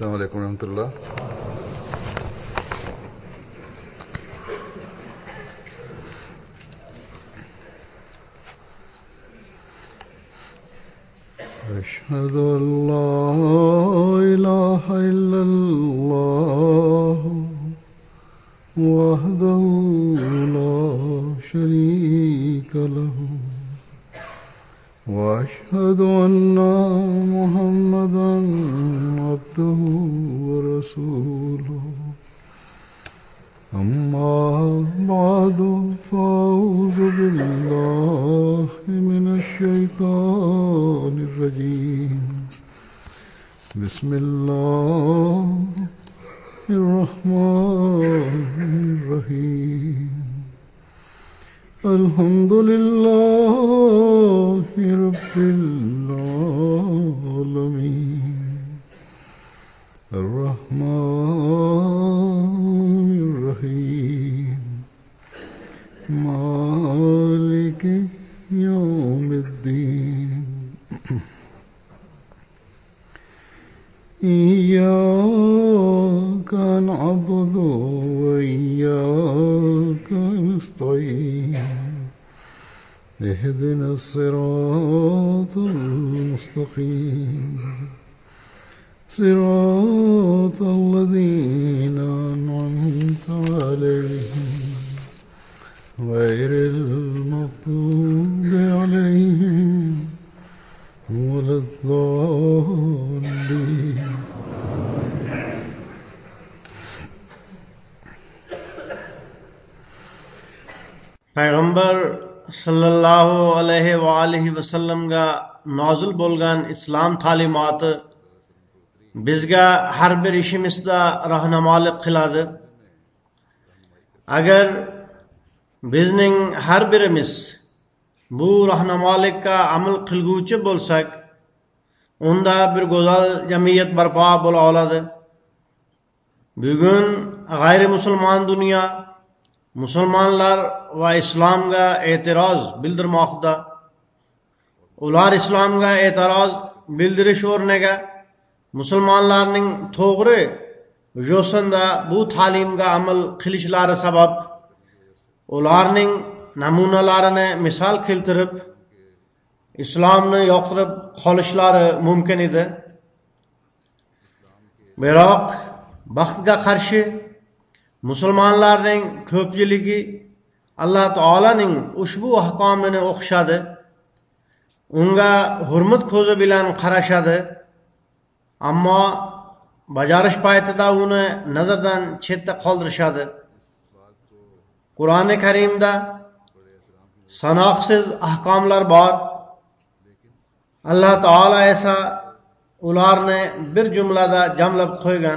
अस्सलाम वालेकुम रहमतुल्लाह। अशहदु अल्ला इलाहा इल्लल्लाह वहदहु ला शरीका लहु وأشهد أن محمدا عبده ورسوله أما بعد فأعوذ بالله من الشيطان الرجيم بسم الله الرحمن الرحيم الحمد لله رب العالمين الرحمن الرحيم مالك يوم الدين إياك نعبد وإياك نستعين اهدنا الصراط المستقيم صراط الذين أنعمت عليهم غير المغضوب عليهم ولا الضالين. पैगंबर सल्लल्लाहु अलैहि वसल्लम ga nozil bo'lgan islom ta'limoti bizga har bir ishimizda rahnamolik qiladi. Agar bizning har birimiz bu rahnamolikka amal qilguvchi bo'lsak, unda bir go'zal jamiyat barpo bo'la oladi. Bugun g'ayri musulmon dunyo musulmonlar va islomga e'tiroz bildirmoqda. Ular islomga e'tiroz bildirish o'rniga musulmonlarning to'g'ri yo'sinda bu ta'limga amal qilishlari sabab ularning namunalarini misol keltirib islomni yoqtirib qolishlari mumkin edi. Biroq baxtga qarshi musulmonlarning ko'pchiligi Alloh taolaning ushbu ahkomini o'qishadi, unga hurmat ko'zi bilan qarashadi, ammo bajarish paytida uni nazardan chetda qoldirishadi. Qur'oni Karimda sanoqsiz ahkomlar bor. Alloh taolo esa ularni bir jumlada jamlab qo'ygan.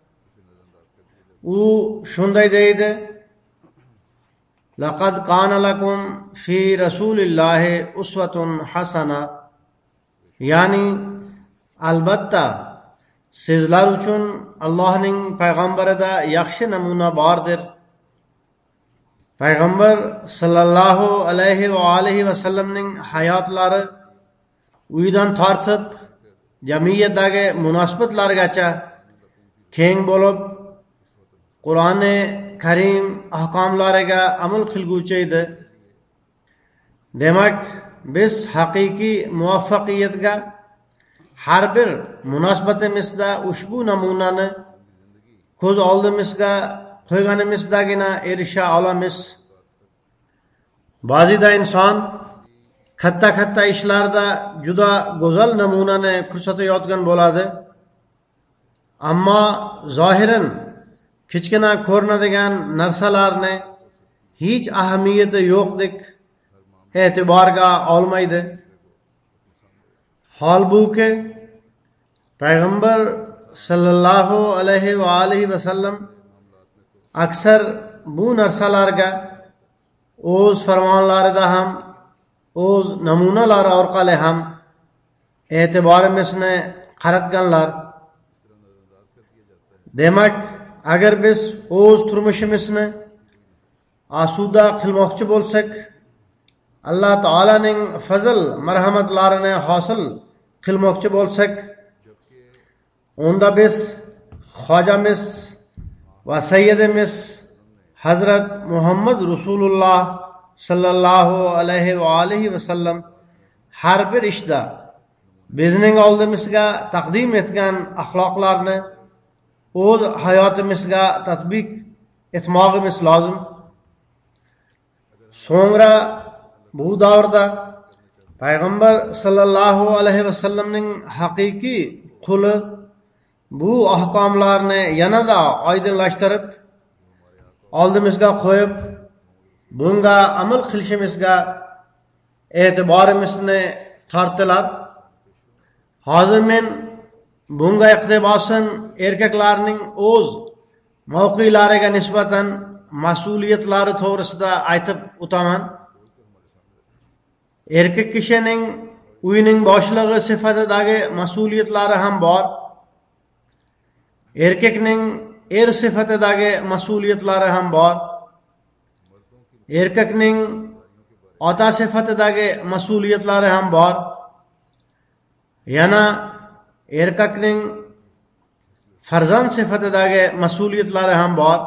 U shunday deydi: Laqad kana lakum fi rasulillahi uswatun hasana. Ya'ni albatta sizlar uchun Allohning payg'ambarida yaxshi namuna bordir. Payg'ambar sallallohu alayhi va alihi vasallamning hayotlari uydan tortib jamiyatdagi munosabatlargacha keng bo'lib, Qur'oni Karim ahkomlariga amal qilguvchi edi. Demak, biz haqiqiy muvaffaqiyatga har bir munosabatimizda ushbu namunani ko'z oldimizga qo'yganimizdagina erisha olamiz. Ba'zida inson katta ishlarda juda go'zal namunani ko'rsatayotgan bo'ladi, ammo zohiran kichkina ko'rinadigan narsalarni hech ahamiyati yo'qdek e'tiborga olmaydi. Holbuki payg'ambar sallallohu alayhi va alihi vasallam aksar bu narsalarga o'z farmonlarida ham, o'z namunalari orqali ham e'tiborimizni qaratganlar. Demak, agar biz o'z turmushimizni asuda qilmoqchi bo'lsak, Alloh taolaning fazl marhamatlarini hosil qilmoqchi bo'lsak, unda biz Xojamiz va Sayyidimiz Hazrat Muhammad Rasululloh sallallohu alayhi va alihi vasallam har bir ishda bizning oldimizga taqdim etgan axloqlarni o'z hayotimizga tatbiq etmog'imiz lozim. So'ngra bu davrda payg'ambar sallallohu alayhi vasallamning haqiqiy quli bu ahkomlarni yanada oydinlashtirib oldimizga qo'yib, bunga amal qilishimizga e'tiborimizni tortdilar. Hozir men bunga iqtibosan erkaklarning o'z mavqelariga nisbatan mas'uliyatlari to'g'risida aytib o'taman. Erkak kishining uyning boshlig'i sifatidagi mas'uliyatlari ham bor. Erkakning er sifatidagi mas'uliyatlari ham bor. Erkakning ota sifatidagi mas'uliyatlari ham bor. Yana erkakning farzand sifatidagi mas'uliyatlari ham bor.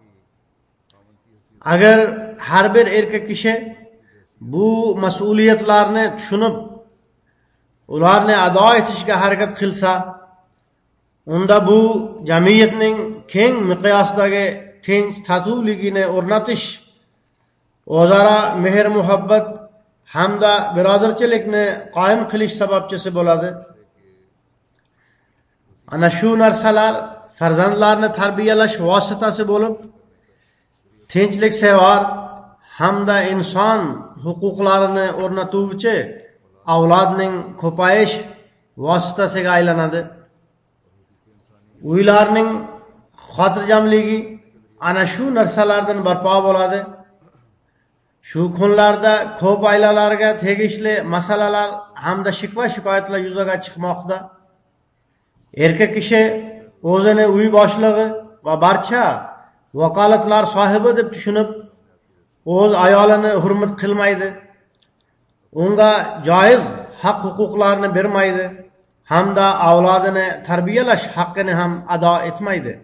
Agar har bir erkak kishi bu mas'uliyatlarni tushunib, ularni ado etishga harakat qilsa, unda bu jamiyatning keng miqyosdagi tinch totuvligini o'rnatish, o'zaro mehr muhabbat hamda birodarchilikni qoyim qilish sababchisi bo'ladi. Ana shu narsalar farzandlarni tarbiyalash vositasi bo'lib, tinchliksevar hamda inson huquqlarini o'rnatuvchi avlodning ko'payish vositasiga aylanadi. Uylarning xotirjamligi ana shu narsalardan barpo bo'ladi. Shu kunlarda ko'p oilalarga tegishli masalalar hamda shikva shikoyatlar yuzaga chiqmoqda. Erkak kishi o'zini uy boshlig'i va barcha vakolatlar sohibi deb tushunib, o'z ayolini hurmat qilmaydi. Unga joiz haq-huquqlarni bermaydi hamda avlodini tarbiyalash haqqini ham ado etmaydi.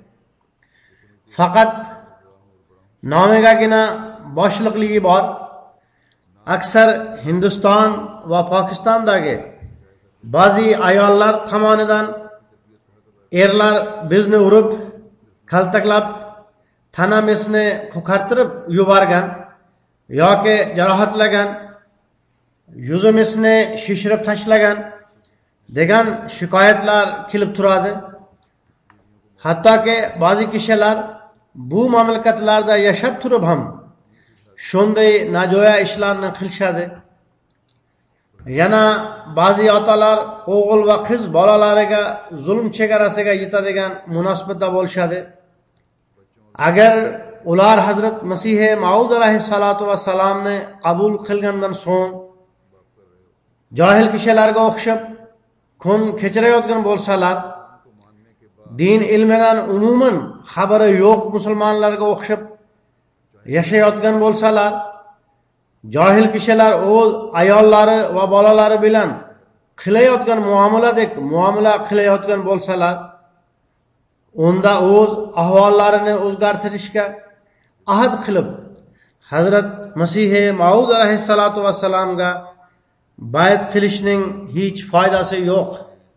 Faqat nomigagina boshliqligi bor. Aksar Hindiston va Pokistondagi ba'zi ayollar tomonidan erlar bizni urib, kaltaklab, tanamizni ko'kartirib yuborgan yoki jarohatlagan, yuzimizni shishirib tashlagan degan shikoyatlar kelib turadi. Hattoki ba'zi kishilar bu mamlakatlarda yashab turib ham shunday najo'ya ishlarni qilishadi. Yana ba'zi otalar o'g'il va qiz bolalariga zulm chegarasiga yetadigan munosabatda bo'lishadi. Agar ular Hazrat Masih Maud alayhissalatu vassalamni qabul qilgandan so'ng johil kishilarga o'xshab kun kechirayotgan bo'lsalar, din ilmidan umuman xabari yo'q musulmonlarga o'xshab yashayotgan bo'lsalar, johil kishilar o'z ayollari va bolalari bilan qilayotgan muomaladek muomala qilayotgan bo'lsalar, unda o'z ahvollarini o'zgartirishga ahd qilib, Hazrat Masih Maud alayhissalatu vassalamga bayat qilishning hech foydasi yo'q.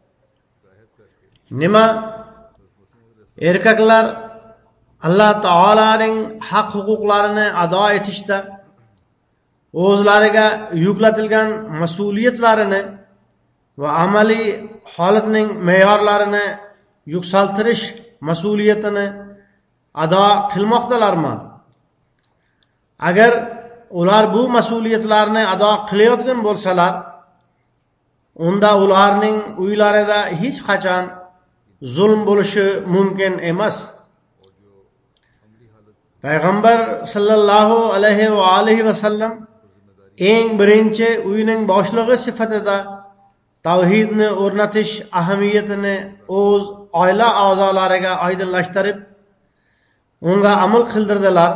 Nima? Erkaklar Alloh taolaning haq huquqlarini ado etishda o'zlariga yuklatilgan mas'uliyatlarini va amaliy holatning me'yorlarini yuksaltirish mas'uliyatini ado qilmoqdalarmi? Agar ular bu mas'uliyatlarni ado qilayotgan bo'lsalar, unda ularning uylarida hech qachon zulm bo'lishi mumkin emas. Payg'ambar sallallohu alayhi va alihi vasallam eng birinchi uyning boshlig'i sifatida tavhidni o'rnatish ahamiyatini o'z oila a'zolariga oydinlashtirib, unga amal qildirdilar.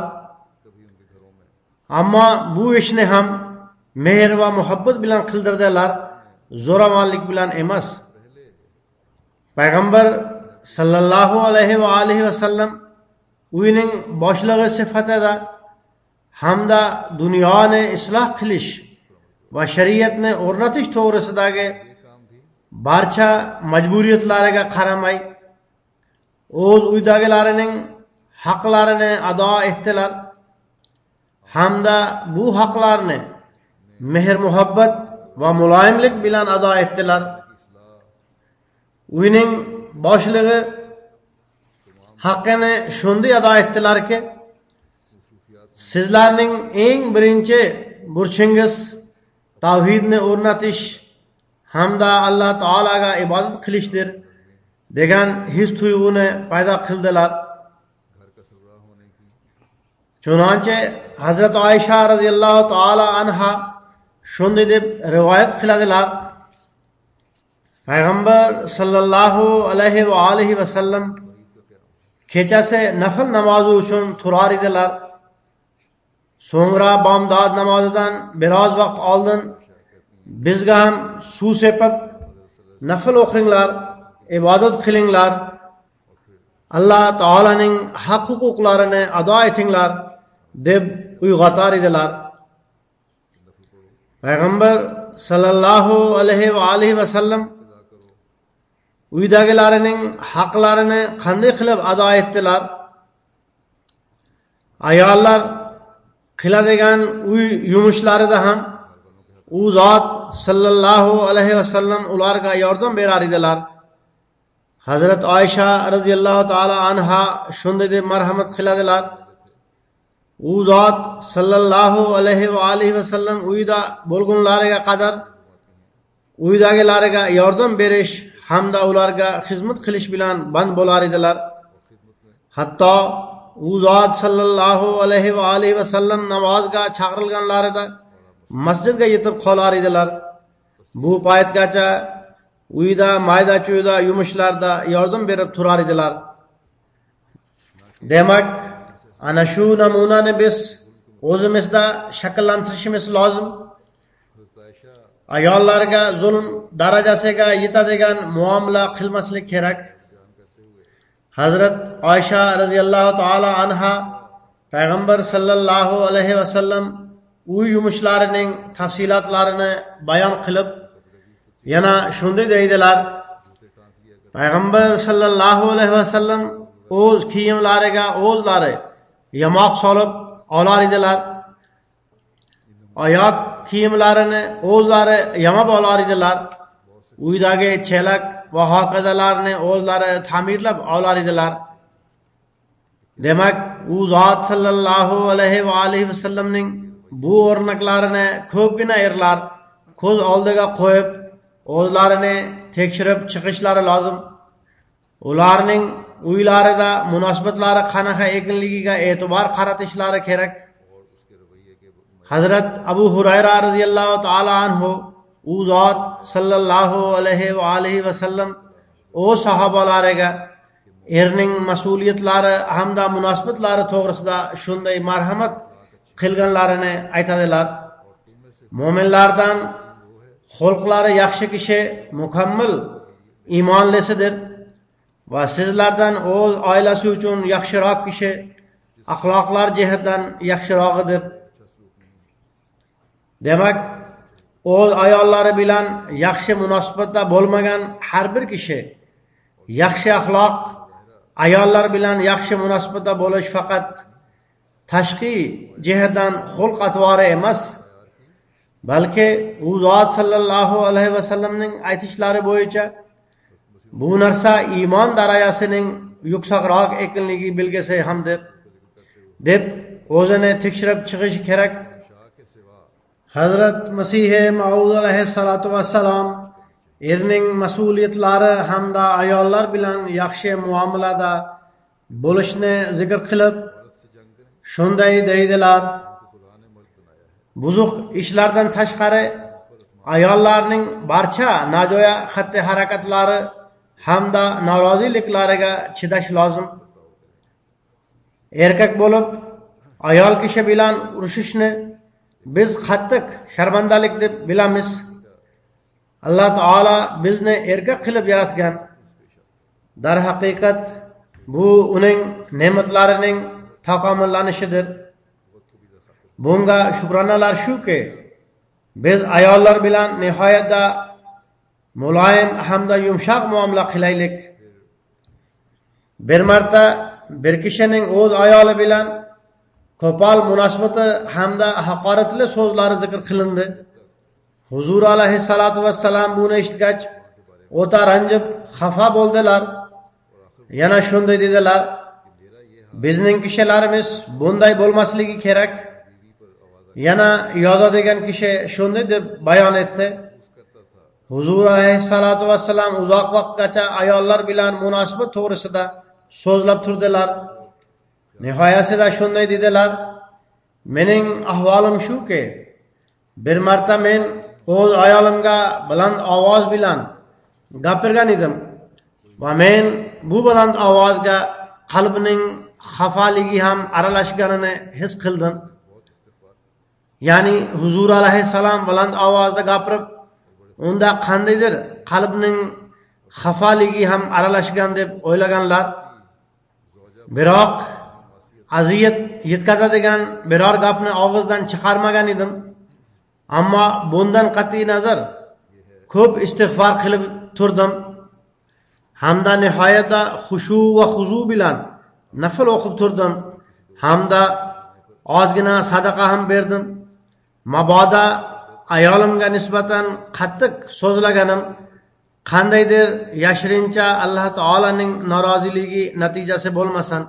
Ammo bu ishni ham mehr va muhabbat bilan qildirdilar, zo'ravonlik bilan emas. Payg'ambar sallallohu alayhi va alihi vasallam uyning boshlig'i sifatida hamda dunyoni isloh qilish va shariatni o'rnatish to'g'risidagi barcha majburiyatlariga qaramay o'z uydagilarining haqlarini ado etdilar hamda bu haqlarni mehr muhabbat va muloyimlik bilan ado etdilar. Uyning boshlig'i haqqini shunday ado etdilarki, sizlarning eng birinchi burchingiz tavhidni o'rnatish hamda Alloh taolaga ibodat qilishdir degan his tuyg'uni paydo qildilar. Chunonchi Hazrat Oysha radhiyallohu taala anha shunday deb rivoyat qiladilar: Payg'ambar sallallohu alayhi va alihi vasallam kechasi nafl namozi uchun turar edilar. So'ngra bomdod namozidan biroz vaqt oldin bizga ham suv sepib nafl o'qinglar, ibodat qilinglar, Alloh taolaning haq huquqlarini ado etinglar deb uyg'otar edilar. Payg'ambar sallallohu alayhi va alihi vasallam uydagilarining haqlarini qanday qilib ado etdilar? Ayollar qiladigan uy yumushlarida ham u zot sallallohu alayhi vasallam ularga yordam berar edilar. Hazrat Oysha radhiyallohu taala anha shunday deb marhamat qiladilar: u zot sallallohu alayhi va alihi vasallam uyda bo'lgunlariga qadar uydagilariga yordam berish hamda ularga xizmat qilish bilan band bo'lar edilar. Hatto u zot sallallohu alayhi va alihi vasallam namozga chaqirilganlarida masjidga yetib qolar edilar. Bu paytgacha uyda mayda-chuyda yumushlarda yordam berib turar edilar. Demak, ana shu namunani biz o'zimizda shakllantirishimiz lozim. Ayollarga zulm darajasiga yetadigan muomala qilmaslik kerak. Hazrat Oysha radhiyallohu taala anha Payg'ambar sallallohu alayhi vasallam uy yumushlarining tafsilotlarini bayon qilib, yana shunday deydilar: Payg'ambar sallallohu alayhi vasallam o'z kiyimlariga o'zlari yamoq solib olar edilar. Oyoq kiyimlarini o'zlari yamab olar edilar. Uydagi chelak va hokazalarni o'zlari ta'mirlab olar edilar. Demak, u zot sallallohu alayhi va alihi vasallamning bu o'rnaklarini ko'pgina erlar ko'z oldiga qo'yib, o'zlarini tekshirib chiqishlari lozim. Ularning uylarida munosabatlari qanaqa ekanligiga e'tibor qaratishlari kerak. Hazrat Abu Hurayra radhiyallohu taala anhu u zot sallallohu alayhi va alihi vasallam o'z sahobalariga erning mas'uliyatlari hamda munosabatlari to'g'risida shunday marhamat qilganlarini aytadilar: Mo'minlardan xulqlari yaxshi kishi mukammal iymonlisidir va sizlardan o'z oilasi uchun yaxshiroq kishi axloqlar jihatdan yaxshirog'idir. Demak, o'z ayollari bilan yaxshi munosabatda bo'lmagan har bir kishi yaxshi axloq, ayollar bilan yaxshi munosabatda bo'lish faqat tashqi jihatdan xulq atvori emas, balki u zot sallallohu alayhi vasallamning aytishlari bo'yicha bu narsa iymon darajasining yuksakroq ekanligi belgisi hamdir deb o'zini tekshirib chiqishi kerak. Hazrat Masih Maud alayhissalatu vassalam erning mas'uliyatlari hamda ayollar bilan yaxshi muomalada bo'lishni zikr qilib shunday deydilar: buzuq ishlardan tashqari ayollarning barcha nojo'ya xatti-harakatlari hamda noroziliklariga chidash lozim. Erkak bo'lib ayol kishi bilan urushishni biz qattiq sharmandalik deb bilamiz. Alloh taolo bizni erkak qilib yaratgan darhaqiqat bu uning ne'matlarining takomillanishidir. Bunga shukranalar shuki, biz ayollar bilan nihoyatda muloyim hamda yumshoq muomala qilaylik. Bir marta bir kishining o'z ayoli bilan qo'pol munosabati hamda haqoratli so'zlari zikr qilindi. Huzur alayhissalatu vassalam buni eshitgach o'ta ranjib, xafa bo'ldilar. Yana shunday dedilar: bizning kishilarimiz bunday bo'lmasligi kerak. Yana yozadigan kishi shunday deb bayon etdi. Huzur alayhissalatu vassalam uzoq vaqtgacha ayollar bilan munosabat to'g'risida so'zlab turdilar. Nihoyasida shunday dedilar: mening ahvolim shuki, bir marta men o'z ayolimga baland ovoz bilan gapirgan edim va men bu baland ovozga qalbining xafaligi ham aralashganini his qildim. Ya'ni Huzur alayhissalom baland ovozda gapirib, unda qandaydir qalbning xafaligi ham aralashgan deb o'ylaganlar. Biroq aziyat yetkazadigan biror gapni og'izdan chiqarmagan edim. Ammo bundan qat'iy nazar ko'p istig'for qilib turdim. Hamda nihoyatda xushu va xuzu bilan nafl o'qib turdim. Hamda ozgina sadaqa ham berdim. Mabodo ayolimga nisbatan qattiq so'zlaganim qandaydir yashirincha Alloh taolaning noroziligi natijasi bo'lmasin.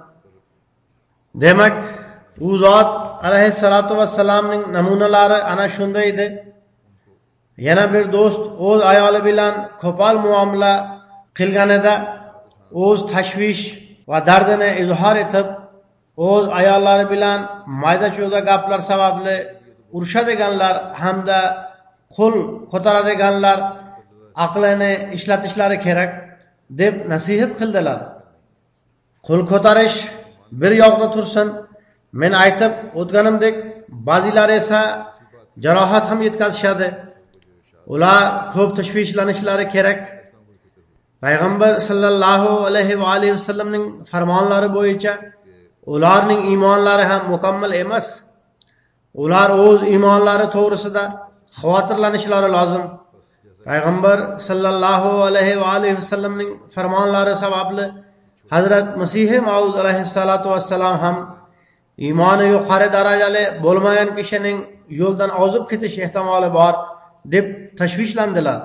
Demak, u zot alayhissalatu vassalamning namunalari ana shunday edi. Yana bir do'st o'z ayoli bilan qo'pol muomala qilganida o'z tashvish va dardini izhor etib, o'z ayollari bilan mayda-cho'da gaplar sababli urushadiganlar hamda qo'l ko'taradiganlar aqlini ishlatishlari kerak deb nasihat qildilar. Qo'l ko'tarish bir yoqda tursin, men aytib o'tganimdek, ba'zilar esa jarohat ham yetkazishadi. Ular ko'p tashvishlanishlari kerak. Payg'ambar sallallohu alayhi va alihi vasallamning farmonlari bo'yicha ularning iymonlari ham mukammal emas. Ular o'z iymonlari to'g'risida xavotirlanishlari lozim. Payg'ambar sallallohu alayhi va alihi vasallamning farmonlari sababli Hazrat Masih Maud alayhissalatu vassalam ham iymoni yuqori darajali bo'lmagan kishining yo'ldan ozib ketish ehtimoli bor deb tashvishlandilar.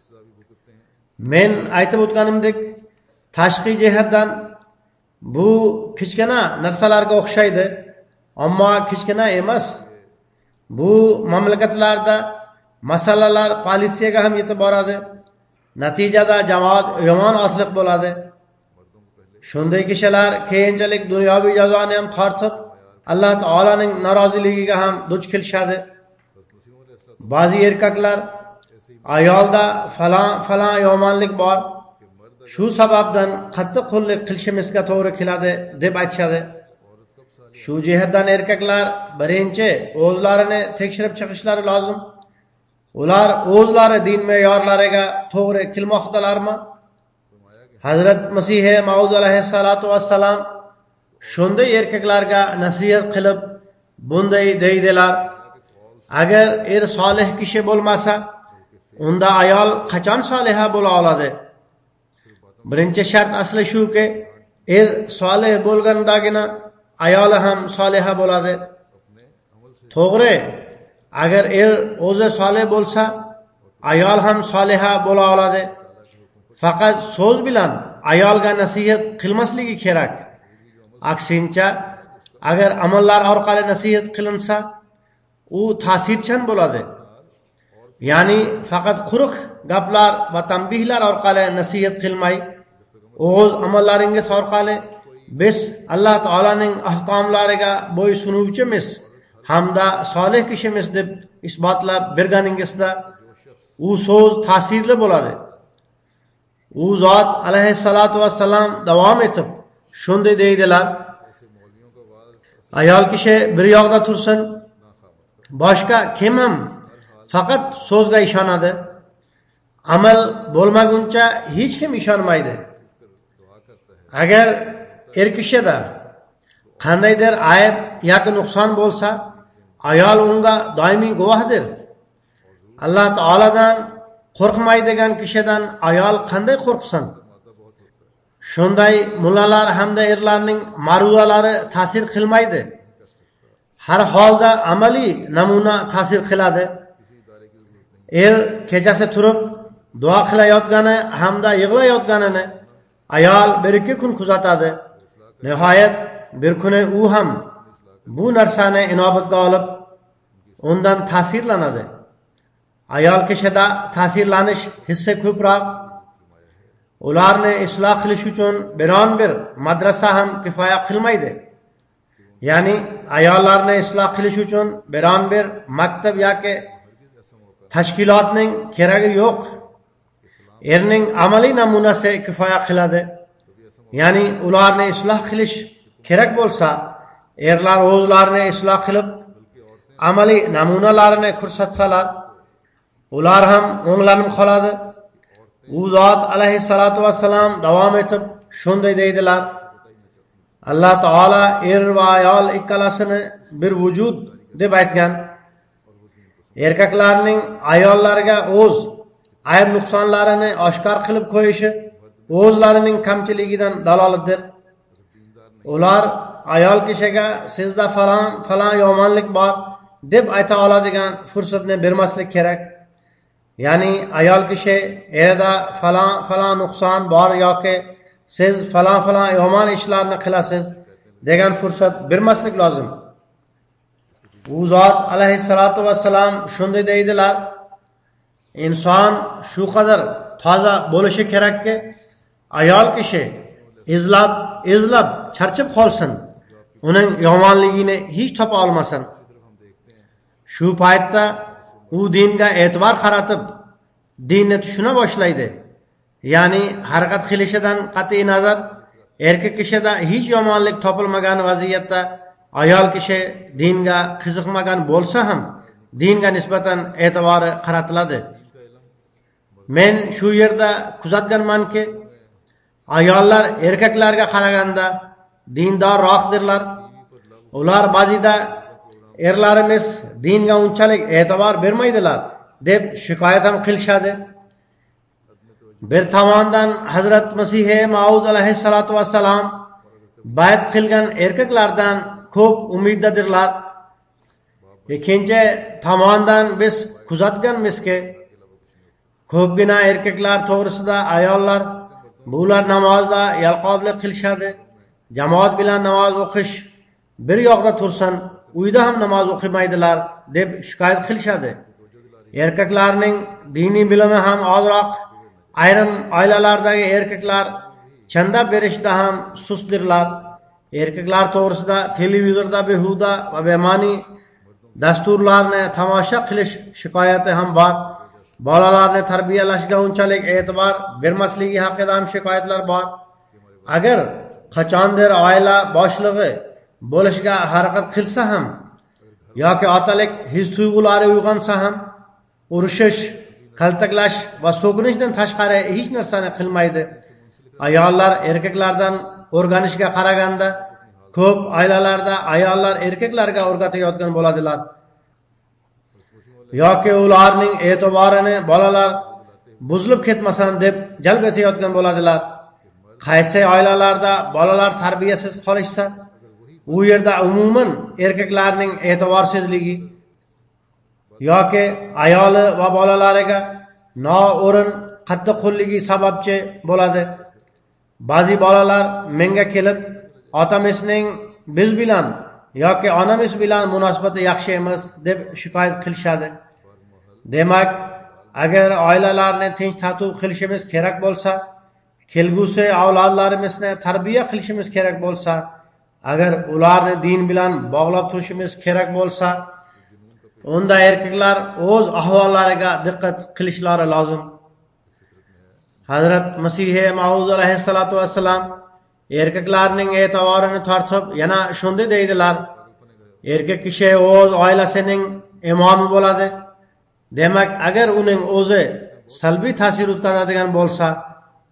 Men aytib o'tganimdek, tashqi jihatdan bu kichkina narsalarga o'xshaydi, ammo kichkina emas. Bu mamlakatlarda masalalar politsiyaga ham yetib boradi. Natijada jamoat yomon otliq bo'ladi. Shunday kishilar keyinchalik dunyoviy jazoni ham tortib, Alloh taolaning noroziligiga ham duch kelishadi. Ba'zi erkaklar ayolda falon yomonlik bor, shu sababdan qattiq qo'llik qilishimizga to'g'ri keladi deb aytishadi. Shu jihatdan erkaklar birinchi o'zlarini tekshirib chiqishlari lozim. Ular o'zlari din me'yorlariga to'g'ri kelmoqdalarmi? Hazrat Masih Maud alayhissalatu vassalam shunday erkaklarga nasihat qilib bunday deydilar: agar er solih kishi bo'lmasa, unda ayol qachon soliha bo'la oladi? Birinchi shart asli shuki, er solih bo'lgandagina ayoli ham soliha bo'ladi. To'g'ri, agar er o'zi solih bo'lsa, ayol ham soliha bo'la oladi. Faqat so'z bilan ayolga nasihat qilmasligi kerak. Aksincha, agar amallar orqali nasihat qilinsa, u ta'sirchan bo'ladi. Ya'ni faqat quruq gaplar va tanbihlar orqali nasihat qilmay, o'z amallaringiz orqali biz Alloh taolaning ahkomlariga bo'ysunuvchimiz hamda solih kishimiz deb isbotlab berganingizda u so'z ta'sirli bo'ladi. U zot alayhissalatu vassalam davom etib shunday deydilar: ayol kishi bir yoqda tursin, boshqa kim ham faqat so'zga ishonadi. Amal bo'lmaguncha hech kim ishonmaydi. agar er kishida qandaydir ayb yoki nuqson bo'lsa, ayol unga doimiy guvohdir. Alloh taoladan qo'rqmaydigan kishidan ayol qanday qo'rqsin? Shunday mullalar hamda erlarning ma'ruzalari ta'sir qilmaydi. Har holda amaliy namuna ta'sir qiladi. Er kechasi turib duo qilayotgani hamda yig'layotganini ayol bir ikki kun kuzatadi. Nihoyat bir kuni u ham bu narsani inobatga olib, undan ta'sirlanadi. Ayol kishida ta'sirlanish hissi ko'proq. Ularni isloh qilish uchun biron bir madrasa ham kifoya qilmaydi. Ya'ni ayollarni isloh qilish uchun biron bir maktab yoki tashkilotning keragi yo'q. Erning amaliy namunasi kifoya qiladi. Ya'ni ularni isloh qilish kerak bo'lsa, erlar o'zlarini isloh qilib, amaliy namunalarini ko'rsatsalar, ular ham o'nglanib qoladi. U zot alayhissalatu vassalam davom etib shunday deydilar: Alloh taolo er va ayol ikkalasini bir vujud deb aytgan. Erkaklarning ayollarga o'z ayb nuqsonlarini oshkor qilib qo'yishi o'zlarining kamchiligidan dalolatdir. Ular ayol kishiga sizda falon yomonlik bor deb ayta oladigan fursatni bermaslik kerak. Ya'ni ayol kishi erda falon nuqson bor yoki siz falon yomon ishlarni qilasiz degan fursat bermaslik lozim. U zot alayhissalatu vassalam shunday deydilar: inson shu qadar toza bo'lishi kerakki, ayol kishi izlab charchab qolsin, uning yomonligini hech topa olmasin. Shu paytda u dinga e'tibor qaratib, dinni tushuna boshlaydi. Ya'ni harakat qilishidan qat'iy nazar, erkak kishida hech yomonlik topilmagan vaziyatda ayol kishi dinga qiziqmagan bo'lsa ham dinga nisbatan e'tibori qaratiladi. Men shu yerda kuzatganmanki, ayollar erkaklarga qaraganda dindorroqdirlar. Ular ba'zida erlarimiz dinga unchalik e'tibor bermaydilar deb shikoyat ham qilishadi. Bir tomondan Hazrat Masih Maud alayhissalatu vassalam bayat qilgan erkaklardan ko'p umiddadirlar. Ikkinchi tomondan biz kuzatganmizki, ko'pgina erkaklar to'g'risida ayollar bular namozda yalqovlik qilishadi. Jamoat bilan namoz o'qish bir yoqda tursin, uyda ham namoz o'qimaydilar deb shikoyat qilishadi. Erkaklarning diniy bilimi ham ozroq, ayrim oilalardagi erkaklar chanda berishda ham sustdirlar. Erkaklar to'g'risida televizorda behuda va bema'ni dasturlarni tomosha qilish shikoyati ham bor. Bolalarni tarbiyalashga unchalik e'tibor bermasligi haqida ham shikoyatlar bor. Agar qachondir oila boshlig'i bo'lishga harakat qilsa ham yoki otalik his-tuyg'ulari uyg'onsa ham urushish, kaltaklash va so'kinishdan tashqari hech narsani qilmaydi. Ayollar erkaklardan o'rganishga qaraganda ko'p oilalarda ayollar erkaklarga o'rgatayotgan bo'ladilar. Yoki ularning e'tiborini bolalar buzilib ketmasin deb jalb etayotgan bo'ladilar. Qaysi oilalarda bolalar tarbiyasiz qolishsa, u yerda umuman erkaklarning e'tiborsizligi yoki ayoli va bolalariga noo'rin qattiqqo'lligi sababchi bo'ladi. Ba'zi bolalar menga kelib, otamizning biz bilan yoki onamiz bilan munosabati yaxshi emas deb shikoyat qilishadi. Demak, agar oilalarni tinch tartib qilishimiz kerak bo'lsa, kelgusi avlodlarimizni tarbiya qilishimiz kerak bo'lsa, agar ularni din bilan bog'lab turishimiz kerak bo'lsa, unda erkaklar o'z ahvollariga diqqat qilishlari lozim. Hazrat Masih Maud alayhissalatu vassalam erkaklarning e'tiborini tortib yana shunday deydilar: erkak kishi o'z oilasining imomi bo'ladi. Demak, agar uning o'zi salbiy ta'sir o'tkazadigan bo'lsa,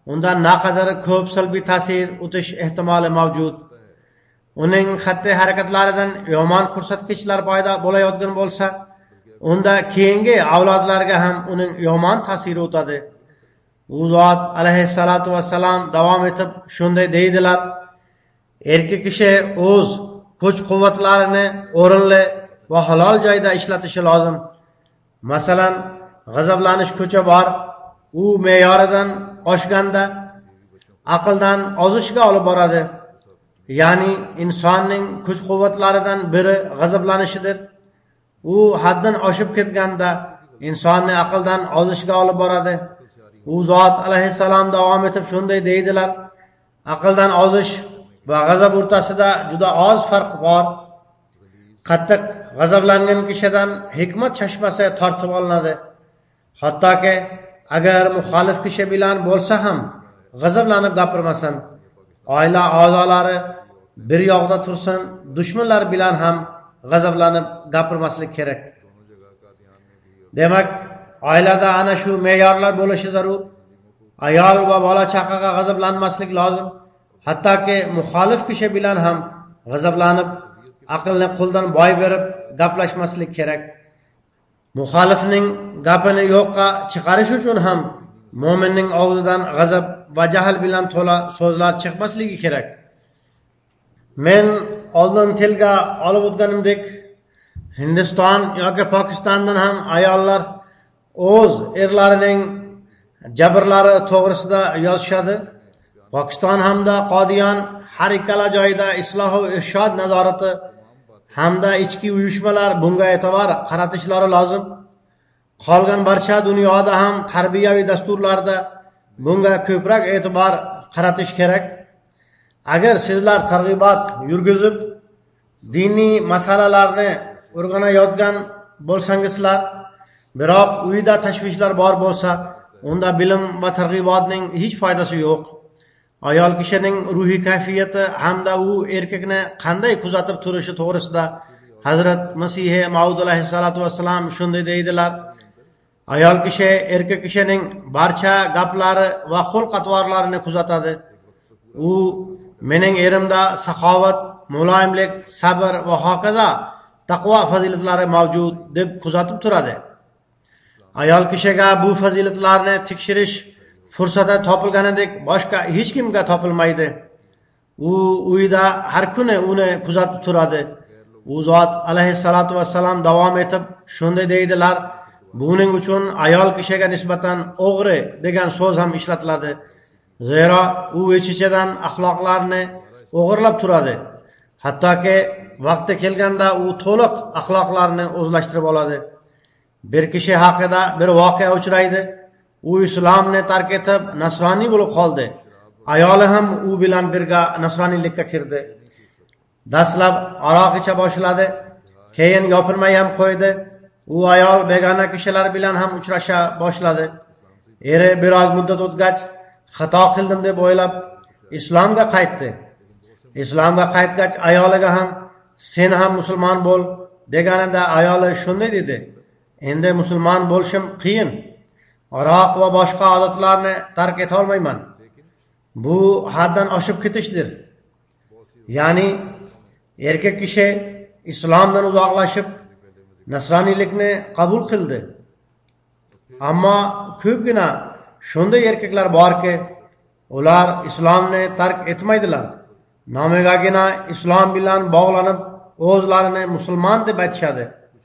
undan naqadar ko'p salbiy ta'sir o'tish ehtimoli mavjud. Uning xatti harakatlaridan yomon ko'rsatkichlar paydo bo'layotgan bo'lsa, unda keyingi avlodlarga ham uning yomon ta'siri o'tadi. U zot alayhissalatu vassalam davom etib shunday deydilar: erkak kishi o'z kuch-quvvatlarini o'rinli va halol joyda ishlatishi lozim. Masalan, g'azablanish kuchi bor, u me'yoridan oshganda aqldan ozishga olib boradi. Ya'ni insonning kuch-quvvatlaridan biri g'azablanishidir. U haddan oshib ketganda insonni aqldan ozishga olib boradi. U zot alayhissalom davom etib shunday deydilar: aqldan ozish va g'azab o'rtasida juda oz farq bor. Qattiq g'azablangan kishidan hikmat chashmasi tortib olinadi. Hattoki agar muxolif kishi bilan bo'lsa ham g'azablanib gapirmasin. Oila a'zolari bir yoqda tursin, dushmanlar bilan ham g'azablanib gapirmaslik kerak. Demak, oilada ana shu me'yorlar bo'lishi zarur. Ayol va bola chaqaga g'azablanmaslik lozim. Hattoki muxolif kishi bilan ham g'azablanib, aqlni qo'ldan boy berib gaplashmaslik kerak. Muxolifning gapini yo'qqa chiqarish uchun ham mo'minning og'zidan g'azab va jahl bilan to'la so'zlar chiqmasligi kerak. Men oldin tilga olib o'tganimdek, Hindiston yoki Pokistondan ham ayollar o'z erlarining jabrlari to'g'risida yozishadi. Pokiston hamda Qodiyon har ikkala joyda isloh va irshod nazorati hamda ichki uyushmalar bunga e'tibor qaratishlari lozim. Qolgan barcha dunyoda ham tarbiyaviy dasturlarda bunga ko'proq e'tibor qaratish kerak. Agar sizlar targ'ibot yurgizib, diniy masalalarni o'rganayotgan bo'lsangizlar, biroq uyda tashvishlar bor bo'lsa, unda bilim va targ'ibotning hech foydasi yo'q. Ayol kishining ruhiy kayfiyati hamda u erkakni qanday kuzatib turishi to'g'risida Hazrat Masih Maud alayhissalatu vassalam shunday deydilar: ayol kishi erkak kishining barcha gaplari va xulq-atvorlarini kuzatadi. U mening erimda saxovat, muloyimlik, sabr va hokazo taqvo fazilatlari mavjud deb kuzatib turadi. Ayol kishiga bu fazilatlarni tekshirish fursati topilganidek boshqa hech kimga topilmaydi. U uyda har kuni uni kuzatib turadi. U zot alayhissalatu vassalam davom etib shunday deydilar: buning uchun ayol kishiga nisbatan o'g'ri degan so'z ham ishlatiladi. Zero u ichidan axloqlarni o'g'irlab turadi. Hattoki vaqti kelganda u to'liq axloqlarni o'zlashtirib oladi. Bir kishi haqida bir voqea uchraydi. U islomni tark etib nasroniy bo'lib qoldi. Ayoli ham u bilan birga nasroniylikka kirdi. Dastlab aroq icha boshladi, keyin yopilmay ham qo'ydi. U ayol begona kishilar bilan ham uchrasha boshladi. Eri biroz muddat o'tgach, xato qildim deb o'ylab islomga qaytdi. Islomga qaytgach ayoliga ham sen ham musulmon bo'l deganida ayoli shunday dedi: endi musulmon bo'lishim qiyin. Aroq va boshqa odatlarni tark eta olmayman. Bu haddan oshib ketishdir. Ya'ni erkak kishi islomdan uzoqlashib nasroniylikni qabul qildi. Ammo ko'pgina shunday erkaklar borki, ular islomni tark etmaydilar. Nomigagina islom bilan bog'lanib, o'zlarini musulmon deb aytishadi.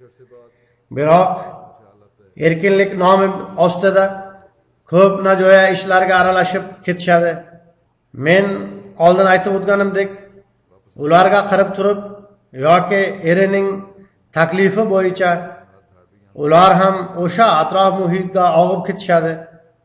Biroq erkinlik nomi ostida ko'p nojo'ya ishlarga aralashib ketishadi. Men oldin aytib o'tganimdek, ularga qarab turib yoki erining taklifi bo'yicha ular ham o'sha atrof muhitga og'ib ketishadi.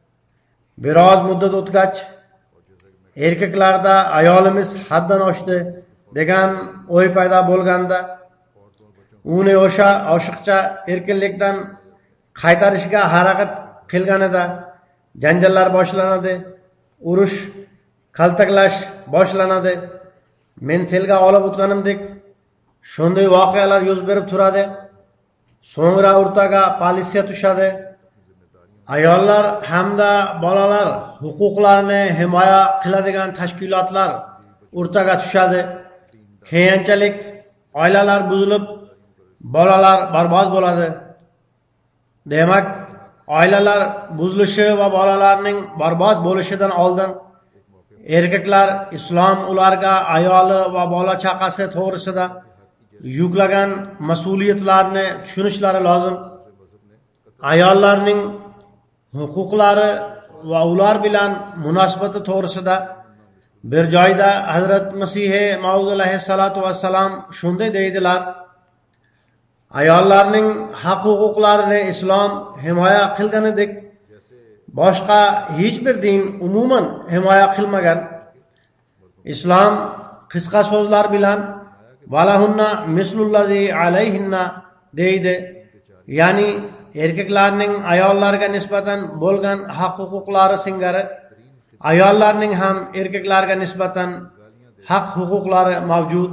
Biroz muddat o'tgach, erkaklarda ayolimiz haddan oshdi degan o'y paydo bo'lganda, uni o'sha oshiqcha erkinlikdan qaytarishga harakat qilganida janjallar boshlanadi, urush, kaltaklash boshlanadi. Men tilga olib o'tganimdek, shunday voqealar yuz berib turadi. So'ngra o'rtaga politsiya tushadi. ayollar hamda bolalar huquqlarini himoya qiladigan tashkilotlar o'rtaga tushadi. Keyinchalik oilalar buzilib, bolalar barbod bo'ladi. Demak, oilalar buzilishi va bolalarning barbod bo'lishidan oldin erkaklar islom ularga ayoli va bola chaqasi to'g'risida yuklagan mas'uliyatlarni tushunishlari lozim. Ayollarning huquqlari va ular bilan munosabati to'g'risida bir joyda Hazrat Masih Maud alayhissalatu vassalam shunday deydilar: ayollarning haq-huquqlarini islom himoya qilganidek boshqa hech bir din umuman himoya qilmagan. Islom qisqa so'zlar bilan valahunna mislullazi alayhinna deydi. Ya'ni erkaklarning ayollarga nisbatan bo'lgan haq-huquqlari singari ayollarning ham erkaklarga nisbatan haq-huquqlari mavjud.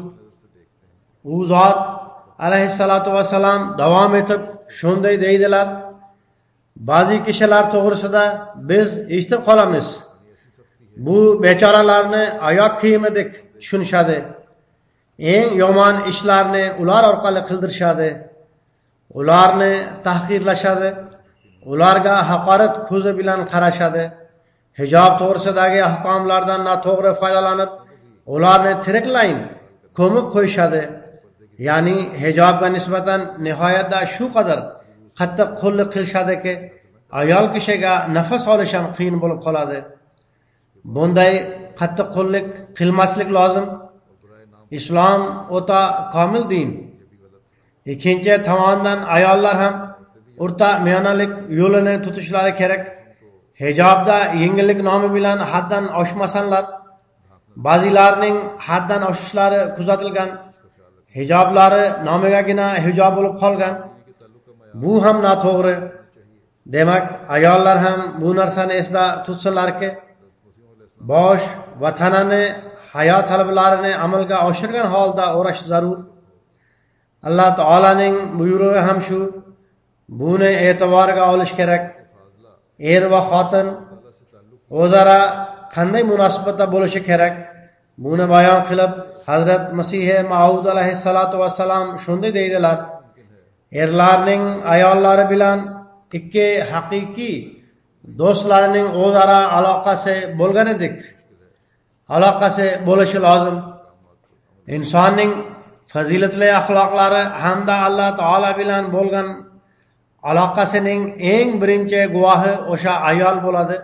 U zot alayhissalatu vassalam davom etib shunday deydilar: ba'zi kishilar to'g'risida biz eshitib qolamiz. Bu bechoralarni oyoq kiyimidek tushunishadi. Eng yomon ishlarni ular orqali qildirishadi. Ularni tahqirlashadi. Ularga haqorat ko'zi bilan qarashadi. Hijob to'g'risidagi ahkomlardan noto'g'ri foydalanib, ularni tiriklayin ko'mib qo'yishadi. Ya'ni hijobga nisbatan nihoyatda shu qadar qattiq qo'llik qilishadiki, ayol kishiga nafas olish ham qiyin bo'lib qoladi. Bunday qattiq qo'llik qilmaslik lozim. Islom o'ta komil din. Ikkinchi tomondan ayollar ham o'rta miyonalik yo'lini tutishlari kerak. Hijobda yengillik nomi bilan haddan oshmasanlar. Ba'zilarning haddan oshishlari kuzatilgan. Hijoblari nomigagina hijob bo'lib qolgan. Bu ham noto'g'ri. Demak, ayollar ham bu narsani esda tutsinlarki, bosh va tanani hayot talablarini amalga oshirgan holda o'rash zarur. Alloh taolaning buyrug'i ham shu. Buni e'tiboriga olish kerak. Er va xotin o'zaro qanday munosabatda bo'lishi kerak? Buni bayon qilib, Hazrat Masih Maud alayhissalatu vassalam shunday deydilar: erlarning ayollari bilan ikki haqiqiy do'stlarining o'zaro aloqasi bo'lganidek aloqasi bo'lishi lozim. Insonning fazilatli axloqlari hamda Alloh taolo bilan bo'lgan aloqasining eng birinchi guvohi o'sha ayol bo'ladi.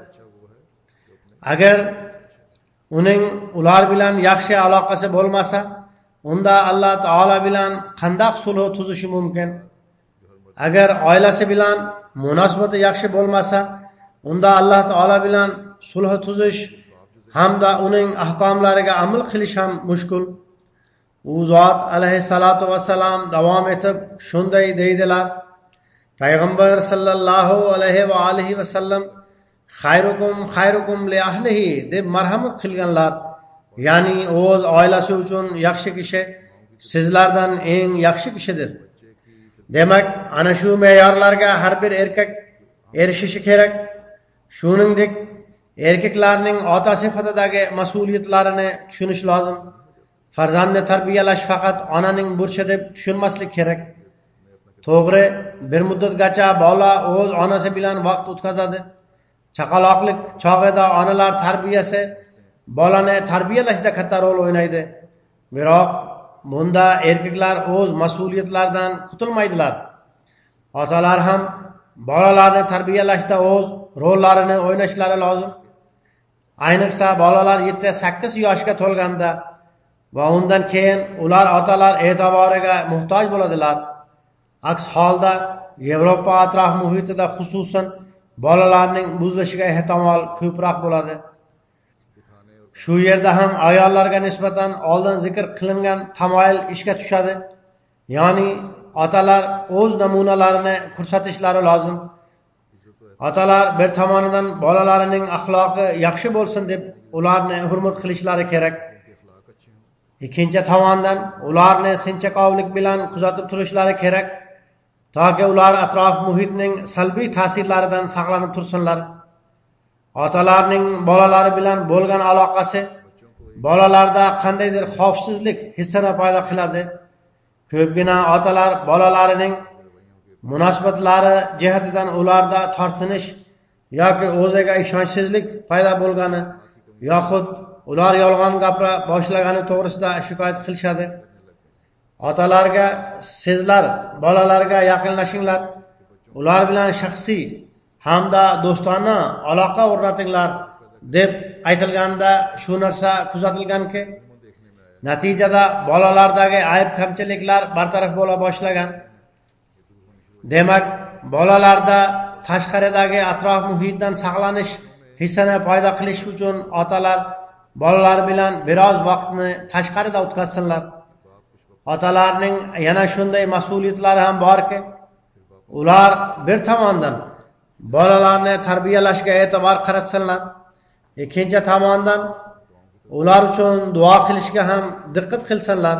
Agar uning ular bilan yaxshi aloqasi bo'lmasa, unda Alloh taolo bilan qanday sulh tuzishi mumkin? Agar oilasi bilan munosabati yaxshi bo'lmasa, unda Alloh taolo bilan sulh tuzish hamda uning ahkomlariga amal qilish ham mushkul. U zot alayhissalatu vassalam davom etib shunday deydilar: Payg'ambar sallallohu alayhi va alihi vasallam xayrukum li ahlihi deb marhamat qilganlar. Ya'ni o'z oilasi uchun yaxshi kishi sizlardan eng yaxshi kishidir. Demak, ana shu me'yorlarga har bir erkak erishishi kerak. Shuningdek, erkaklarning ota sifatidagi mas'uliyatlarini tushunish lozim. Farzandni tarbiyalash faqat onaning burchi deb tushunmaslik kerak. To'g'ri, bir muddatgacha bola o'z onasi bilan vaqt o'tkazadi. Chaqaloqlik chog'ida onalar tarbiyasi bolani tarbiyalashda katta rol o'ynaydi. Biroq bunda erkaklar o'z mas'uliyatlaridan qutulmaydilar. Otalar ham bolalarni tarbiyalashda o'z rollarini o'ynashlari lozim. Ayniqsa bolalar 7-8 yoshga to'lganda va undan keyin ular otalar e'tiboriga muhtoj bo'ladilar. Aks holda Yevropa atrof muhitida xususan bolalarning buzilishiga ehtimol ko'proq bo'ladi. Shu yerda ham ayollarga nisbatan oldin zikr qilingan tamoyil ishga tushadi. Ya'ni otalar o'z namunalarini ko'rsatishlari lozim. Otalar bir tomonidan bolalarining axloqi yaxshi bo'lsin deb ularni hurmat qilishlari kerak. Ikkinchi tomondan ularni sinchaqovlik bilan kuzatib turishlari kerak. toki ular atrof muhitning salbiy ta'sirlaridan saqlanib tursinlar. Otalarning bolalari bilan bo'lgan aloqasi bolalarda qandaydir xavfsizlik hissini paydo qiladi. Ko'pgina otalar bolalarining munosabatlari jihatidan ularda tortinish yoki o'ziga ishonchsizlik paydo bo'lgani yoxud ular yolg'on gapira boshlagani to'g'risida shikoyat qilishadi. Otalarga sizlar bolalarga yaqinlashinglar, ular bilan shaxsiy hamda do'stona aloqa o'rnatinglar deb aytilganda shu narsa kuzatilganki, natijada bolalardagi ayb kamchiliklar bartaraf bo'la boshlagan. Demak, bolalarda tashqaridagi atrof muhitdan saqlanish hissini paydo qilish uchun otalar bolalar bilan biroz vaqtni tashqarida o'tkazsinlar. Otalarning yana shunday mas'uliyatlari ham borki, ular bir tomondan bolalarni tarbiyalashga e'tibor qaratsinlar, ikkinchi tomondan ular uchun duo qilishga ham diqqat qilsinlar.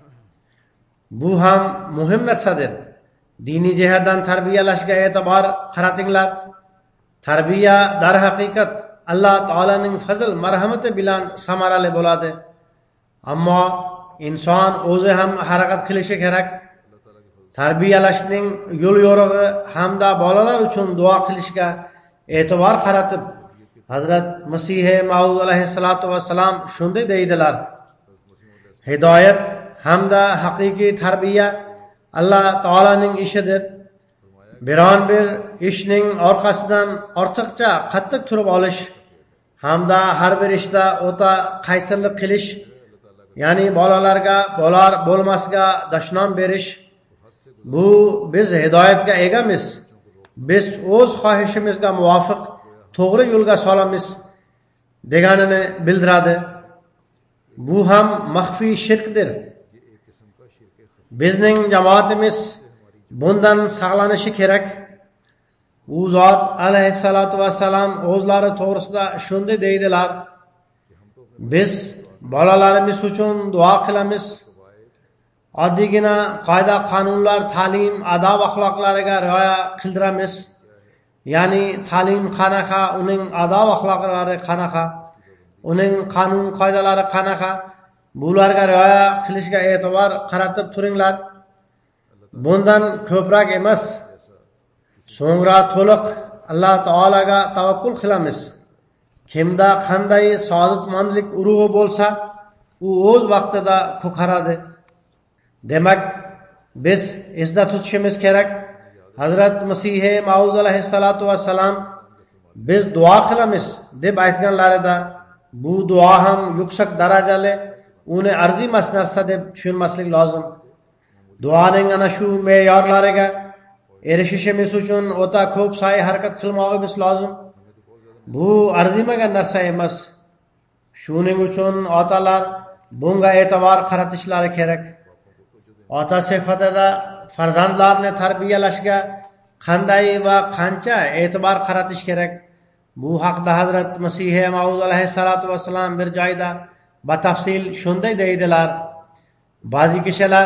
Bu ham muhim narsadir. Diniy jihatdan tarbiyalashga e'tibor qaratinglar. Tarbiya darhaqiqat Alloh taolaning fazl marhamati bilan samarali bo'ladi. Ammo inson o'zi ham harakat qilishi kerak. Tarbiyalashning yo'l yo'rig'i hamda bolalar uchun duo qilishga e'tibor qaratib, Hazrat Masih Maud alayhissalatu vassalam shunday deydilar: hidoyat hamda haqiqiy tarbiya Alloh taolaning ishidir. Biron bir ishning orqasidan ortiqcha qattiq turib olish hamda har bir ishda o'ta qaysirlik qilish, ya'ni bolalarga bo'lar bo'lmasga dashnom berish, bu biz hidoyatga egamiz, biz o'z xohishimizga muvofiq to'g'ri yo'lga solamiz deganini bildiradi. Bu ham maxfiy shirkdir. Bizning jamoatimiz bundan saqlanishi kerak. U zot alayhissalatu vassalam o'zlari to'g'risida shunday deydilar: biz bolalarimiz uchun duo qilamiz. Oddiygina qoida qonunlar, ta'lim, adab axloqlariga rioya qildiramiz. Ya'ni ta'lim qanaqa, uning adab axloqlari qanaqa, uning qonun qoidalari qanaqa, bularga rioya qilishga e'tibor qaratib turinglar. Bundan ko'proq emas. So'ngra to'liq Alloh taolaga tavakkul qilamiz. Kimda qanday saodatmandlik urug'i bo'lsa, u o'z vaqtida ko'karadi. Demak, biz esda tutishimiz kerak. Hazrat Masih Maud alayhissalatu vassalam biz duo qilamiz deb aytganlarida, bu duo ham yuksak darajali, uni arzimas narsa deb tushunmaslik lozim. Duoning ana shu me'yorlariga erishishimiz uchun o'ta ko'p sa'y-harakat qilmoqimiz lozim. Bu arzimagan narsa emas. Shuning uchun otalar bunga e'tibor qaratishlari kerak. Ota sifatida farzandlarni tarbiyalashga qanday va qancha e'tibor qaratish kerak? Bu haqda Hazrat Masih Maud alayhissalatu vassalam bir joyda batafsil shunday deydilar: ba'zi kishilar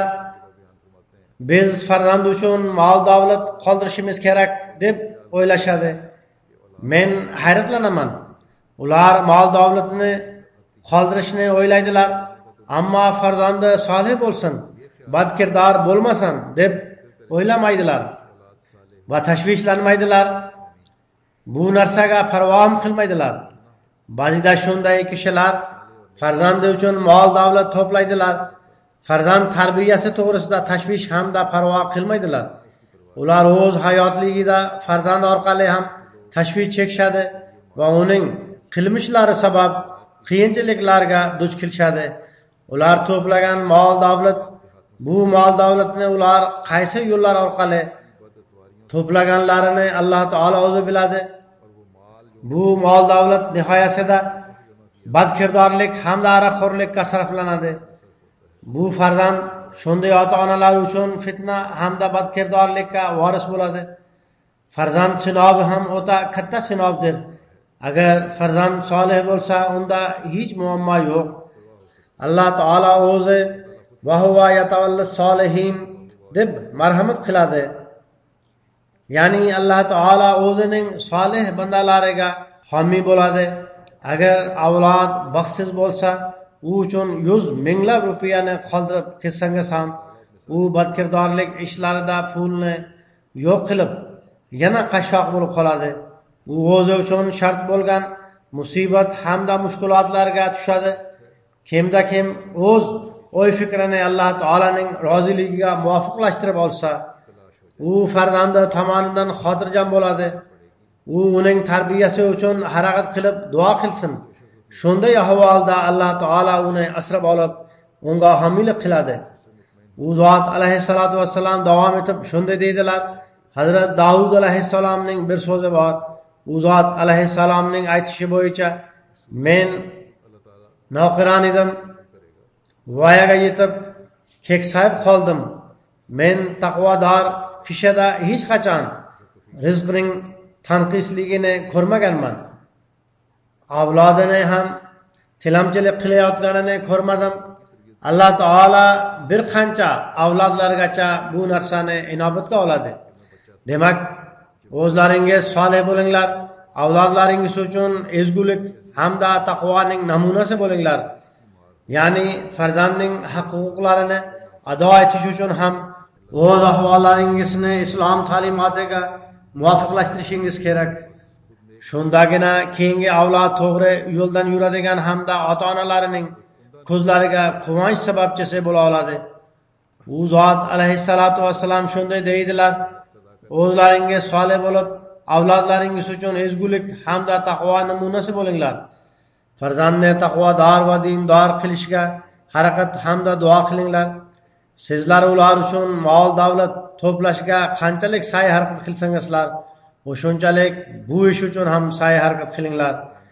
biz farzand uchun mol davlat qoldirishimiz kerak deb o'ylashadi. Men hayratlanaman. Ular mol davlatni qoldirishni o'ylaydilar, ammo farzandi solih bo'lsin, badkirdor bo'lmasin deb o'ylamaydilar va tashvishlanmaydilar. Bu narsaga parvo ham qilmaydilar. Ba'zida shunday kishilar farzandi uchun mol davlat to'playdilar. Farzand tarbiyasi to'g'risida tashvish hamda parvo qilmaydilar. Ular o'z hayotligida farzand orqali ham tashvish chekishadi va uning qilmishlari sabab qiyinchiliklarga duch kelishadi. Ular to'plagan mol davlat, bu mol davlatni ular qaysi yo'llar orqali to'plaganlarini Alloh taolo o'zi biladi. Bu mol davlat nihoyasida badkirdorlik hamda aroqxo'rlikka sarflanadi. Bu farzand shunday ota-onalar uchun fitna hamda badkirdorlikka voris bo'ladi. Farzand sinovi ham o'ta katta sinovdir. Agar farzand solih bo'lsa, unda hech muammo yo'q. Alloh taolo o'zi va huva yatawallas solihin deb marhamat qiladi. ya'ni Alloh taolo o'zining solih bandalariga homiy bo'ladi. Agar avlod baxtsiz bo'lsa, u uchun 100 minglab rupiyani qoldirib ketsangiz ham, u badkirdorlik ishlarida pulni yo'q qilib, yana qashshoq bo'lib qoladi. U o'zi uchun shart bo'lgan musibat hamda mushkulotlarga tushadi. Kimda kim o'z o'y fikrini Alloh taolaning roziligiga muvofiqlashtirib olsa, u farzandi tomonidan xotirjam bo'ladi. U uning tarbiyasi uchun harakat qilib duo qilsin. Shunday ahvolda Alloh taolo uni asrab olib, unga homiylik qiladi. U zot alayhissalatu vassalam davom etib shunday deydilar: Hazrat Davud alayhissalomning bir so'zi bor. U zot alayhissalomning aytishi bo'yicha, men navqiron edim, voyaga yetib keksayib qoldim. Men taqvodor kishida hech qachon rizqning tanqisligini ko'rmaganman. Avlodini ham tilamchilik qilayotganini ko'rmadim. Alloh taolo bir qancha avlodlargacha bu narsani inobatga oladi. Demak, o'zlaringiz solih bo'linglar, avlodlaringiz uchun ezgulik hamda taqvoning namunasi bo'linglar. Ya'ni farzandning haq-huquqlarini ado etish uchun ham o'z ahvollaringizni islom ta'limotiga muvofiqlashtirishingiz kerak. Shundagina keyingi avlod to'g'ri yo'ldan yuradigan hamda ota-onalarining ko'zlariga quvonch sababchisi bo'la oladi. U zot alayhissalatu vassalam shunday deydilar: o'zlaringiz solih bo'lib, avlodlaringiz uchun ezgulik hamda taqvo namunasi bo'linglar. Farzandni taqvodor va dindor qilishga harakat hamda duo qilinglar. Sizlar ular uchun mol davlat to'plashga qanchalik sa'y harakat qilsangizlar, o'shunchalik bu ish uchun ham sa'y harakat qilinglar.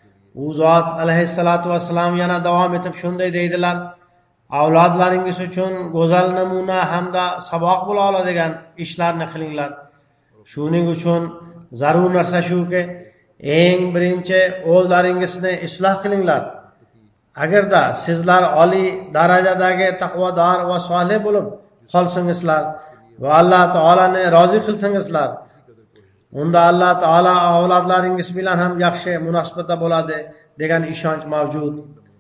U zot alayhissalatu vassalam yana davom etib shunday deydilar: avlodlaringiz uchun go'zal namuna hamda saboq bo'la oladigan ishlarni qilinglar. Shuning uchun zarur narsa shuki, eng birinchi o'zlaringizni isloh qilinglar. Agarda sizlar oliy darajadagi taqvodor va solih bo'lib qolsangizlar va Alloh taolani rozi qilsangizlar, unda Alloh taolo avlodlaringiz bilan ham yaxshi munosabatda bo'ladi degan ishonch mavjud.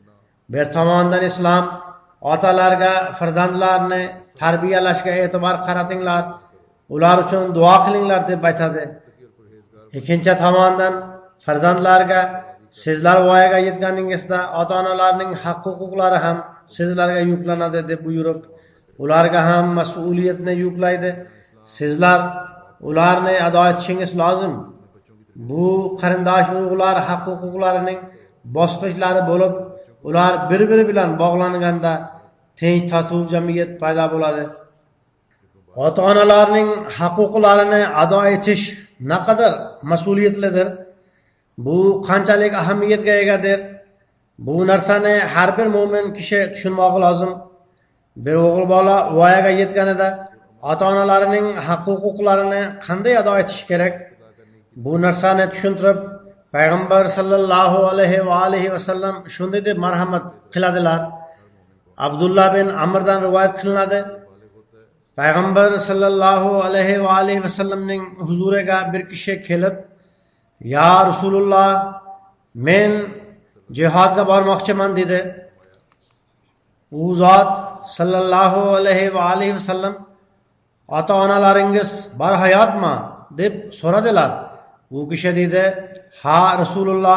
Bir tomondan islom otalarga farzandlarni tarbiyalashga e'tibor qaratinglar, ular uchun duo qilinglar deb aytadi. Ikkinchi tomondan farzandlarga sizlar voyaga yetganingizda ota-onalarning haq-huquqlari ham sizlarga yuklanadi deb buyurib, ularga ham mas'uliyatni yuklaydi. Sizlar ularni ado etishingiz lozim. Bu qarindosh urug'lar haq-huquqlarining bosqichlari bo'lib, ular bir-biri bilan bog'langanda tinch totuv jamiyat paydo bo'ladi. Ota-onalarning haq-huquqlarini ado etish naqadar mas'uliyatlidir. Bu qanchalik ahamiyatga egadir. Bu narsani har bir mo'min kishi tushunmoqi lozim. Bir o'g'il bola voyaga yetganida ota-onalarining haq-huquqlarini qanday ado etish kerak? Bu narsani tushuntirib, payg'ambar sallallohu alayhi va alihi vasallam shunday deb marhamat qiladilar. Abdullah bin Amrdan rivoyat qilinadi. Payg'ambar sallallohu alayhi va alihi vasallamning huzuriga bir kishi kelib, "Ya Rasululloh, men jihodga bormoqchiman" dedi. U zot sallallohu alayhi va alihi vasallam, "Ota-onalaringiz barhayotmi?" deb so'radilar. U kishi dedi, "Ha Rasululloh,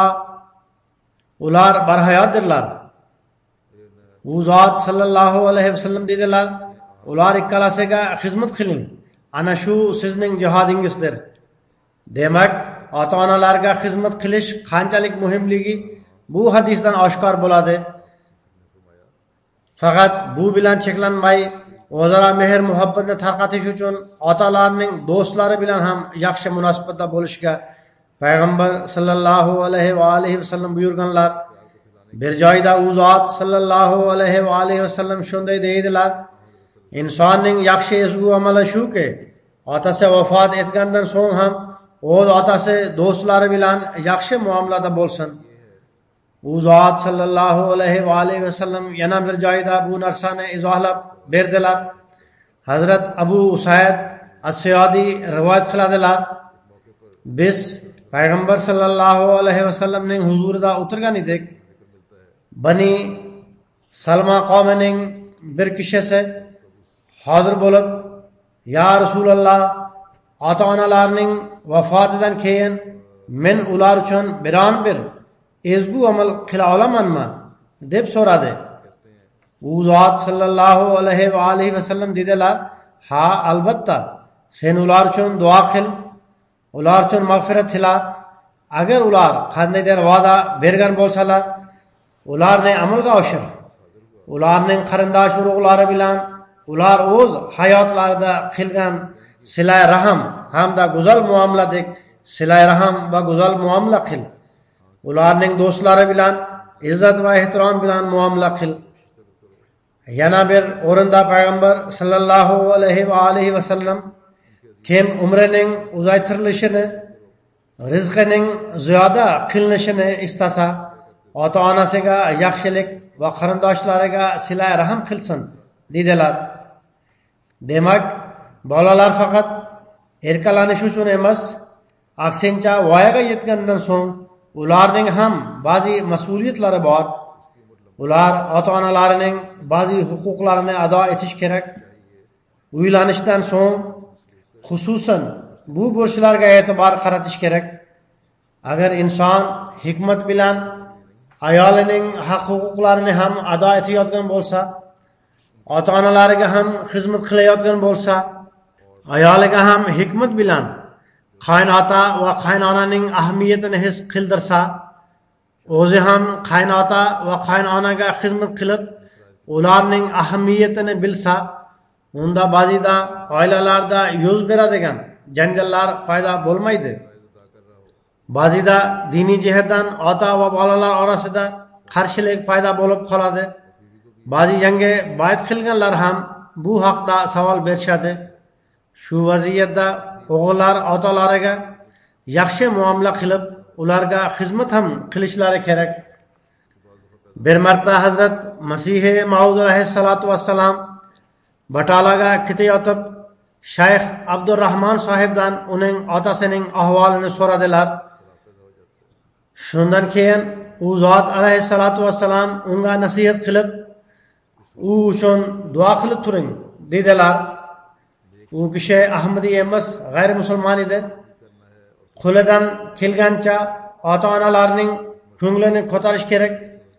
ular barhayotdirlar." U zot sallallohu alayhi vasallam dedilar, "Ular ikkalasiga xizmat qiling. Ana shu sizning jihodingizdir." Demak, ota-onalarga xizmat qilish qanchalik muhimligi bu hadisdan oshkor bo'ladi. Faqat bu bilan cheklanmay, o'zaro mehr muhabbatni tarqatish uchun otalarning do'stlari bilan ham yaxshi munosabatda bo'lishga payg'ambar sallallohu alayhi va alihi vasallam buyurganlar. Bir joyda u zot sallallohu alayhi va alihi vasallam shunday deydilar: insonning yaxshi ezgu amali shuki, otasi vafot etgandan so'ng ham o'z otasi do'stlari bilan yaxshi muomalada bo'lsin. U zot sallallohu alayhi va alihi vasallam yana bir joyda bu narsani izohlab berdilar. Hazrat Abu Usayd as-Suyadi rivoyat qiladilar. Biz payg'ambar sallallohu alayhi vasallamning huzurida o'tirgan edik. Bani Salma qavmining bir kishisi hozir bo'lib, "Ya Rasululloh, ota-onalarning vafotidan keyin men ular uchun biron bir ezgu amal qila olamanmi?" deb so'radi. U zot sallallohu alayhi va alihi vasallam dedilar, "Ha, albatta. Sen ular uchun duo qil, ular uchun mag'firat tila. Agar ular qandaydir va'da bergan bo'lsalar, ularni amalga oshir. Ularning qarindosh urug'lari bilan ular o'z hayotlarida qilgan silay rahim hamda go'zal muomaladek silay rahim va go'zal muomala qil. Ularning do'stlari bilan izzat va ehtirom bilan muomala qil." Yana bir o'rinda payg'ambar sallallohu alayhi va alihi vasallam kim umrining uzaytirilishini, rizqining ziyoda qilinishini istasa, ota-onasiga yaxshilik va qarindoshlariga silay rahim qilsin dedilar. Demak, bolalar faqat erkalanish uchun emas, aksincha voyaga yetgandan so'ng ularning ham ba'zi mas'uliyatlari bor. Ular ota-onalarining ba'zi huquqlarini ado etish kerak. Uylanishdan so'ng xususan bu burchlarga e'tibor qaratish kerak. Agar inson hikmat bilan ayolining haq-huquqlarini ham ado etayotgan bo'lsa, ota-onalariga ham xizmat qilayotgan bo'lsa, ayoliga ham hikmat bilan qaynota va qaynonaning ahamiyatini his qildirsa, o'zi ham qaynota va qaynonaga xizmat qilib, ularning ahamiyatini bilsa, unda ba'zida oilalarda yuz beradigan janjallar paydo bo'lmaydi. Ba'zida diniy jihatdan ota va bolalar orasida qarshilik paydo bo'lib qoladi. Ba'zi yangi bayt qilganlar ham bu haqda savol berishadi. Shu vaziyatda o'g'illar otalariga yaxshi muomala qilib, ularga xizmat ham qilishlari kerak. Bir marta Hazrat Masih Maud alayhissalatu vassalam Batalaga ketayotib, Shayx Abdurrahmon sohibdan uning otasining ahvolini so'radilar. Shundan keyin u zot alayhissalatu vassalam unga nasihat qilib, u uchun duo qilib turing dedilar. U kishi Ahmadiy emas, g'ayri musulmon edi. Qo'lidan kelgancha ota-onalarning ko'nglini ko'tarish kerak.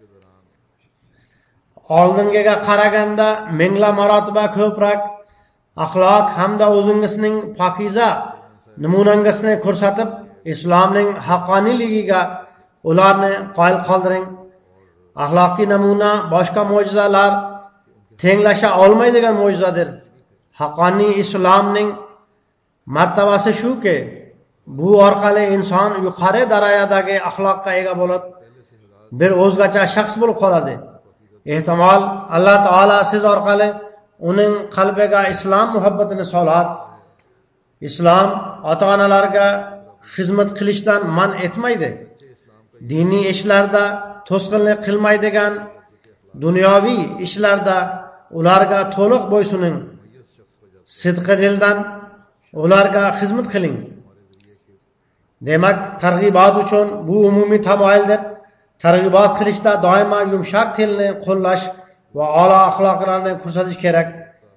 Oldingiga qaraganda mingla marotaba ko'proq axloq hamda o'zingizning pokiza namunangizni ko'rsatib, islomning haqqoniyligiga ularni qoyil qoldiring. Axloqiy namuna boshqa mo'jizalar tenglasha olmaydigan mo'jizadir. Haqqoniy islomning martabasi shuki, bu orqali inson yuqori darajadagi axloqqa ega bo'lib, bir o'zgacha shaxs bo'lib qoladi. Ehtimol Alloh taolo siz orqali uning qalbiga islom muhabbatini soladi. Islom ota-onalarga xizmat qilishdan man etmaydi. Diniy ishlarda to'sqinlik qilmaydigan, dunyoviy ishlarda ularga to'liq bo'ysuning. Sidqi dildan ularga xizmat qiling. Demak, targ'ibot uchun bu umumiy tamoyildir. Targ'ibot qilishda doimo yumshoq tilni qo'llash va a'lo axloqlarni ko'rsatish kerak.